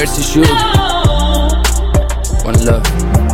icy shoe. One love.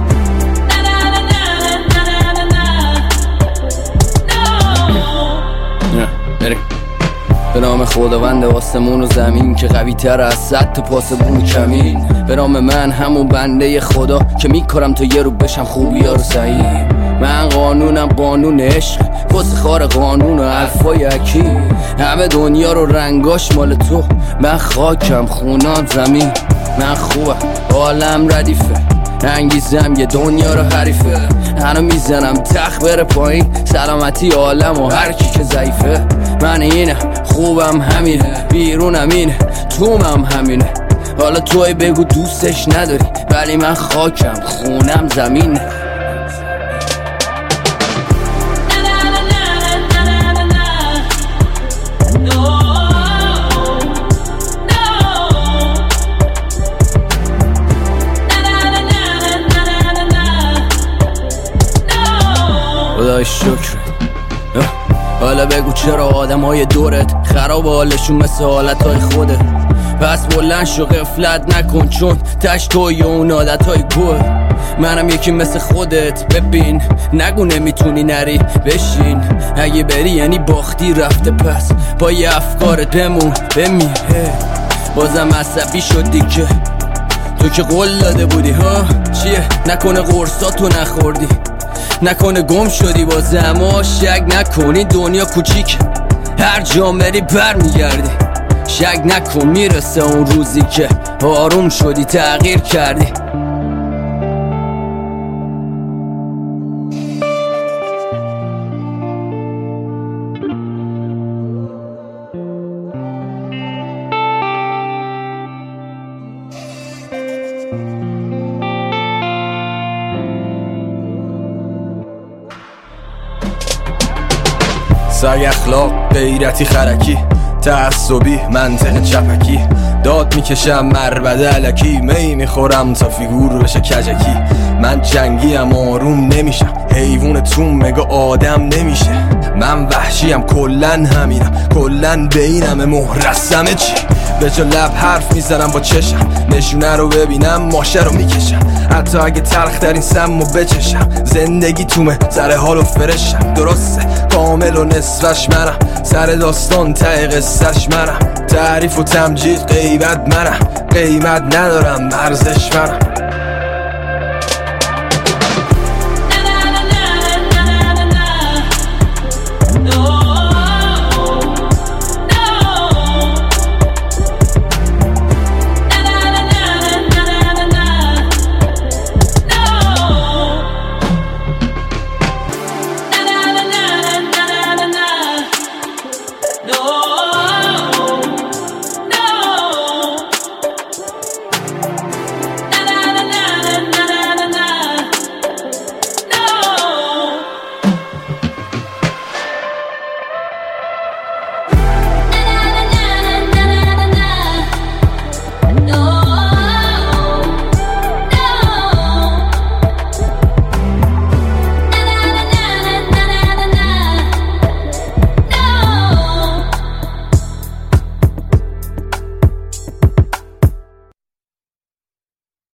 بریم به نام خداوند آسمون و زمین که قوی تر از 100 تا پاسبون کمین. به نام من همون بنده خدا که میکارم تا یه رو بشم خوبی ها رو صحیح. من قانونم قانون عشق پس خار قانون و حرفای اکی. همه دنیا رو رنگاش مال تو، من خاکم خونان زمین. من خوبم عالم ردیفه، انگیزم یه دنیا رو حریفه. هنو میزنم تخت بره پایین، سلامتی عالم و هر کی که ضعیفه. من اینه خوبم همینه، بیرونم اینه تومم همینه. حالا توی بگو دوستش نداری، ولی من خاکم خونم زمینه. خدای شکر. حالا بگو چرا آدم های دورت خراب حالشون مثل حالتهای خودت؟ پس بلند شو غفلت نکن چون تش توی اون عادت های گل. منم یکی مثل خودت، ببین نگو نمیتونی نری بشین. اگه بری یعنی باختی رفته، پس با یه افکارت بمون بمیر. بازم عصبی شدی که تو که قول داده بودی ها. چیه نکنه قرصاتو نخوردی، نکنه گم شدی بازم. اما شک نکنی دنیا کوچیک، هر جا بری بر میگردی. شک نکن میرسه اون روزی که آروم شدی تغییر کردی. سگ اخلاق غیرتی خرکی، تعصبی منطق چپکی. داد میکشم مربده علکی، می میخورم تا فیگور بشه کجکی. من جنگیم آروم نمیشم، حیوان تو مگه آدم نمیشه. من وحشیم کلن همینم، کلن بینم مهرسمه چی. به جا لب حرف میزنم با چشم، نشونه رو ببینم ماشه رو میکشم. حتی اگه تلخ در این سمو بچشم، زندگی تومه سر حال و فرشم. درسته کامل و نصفش منم، سر داستان ته قصهش منم. تعریف و تمجید غیبت منم، قیمت ندارم ارزش منم.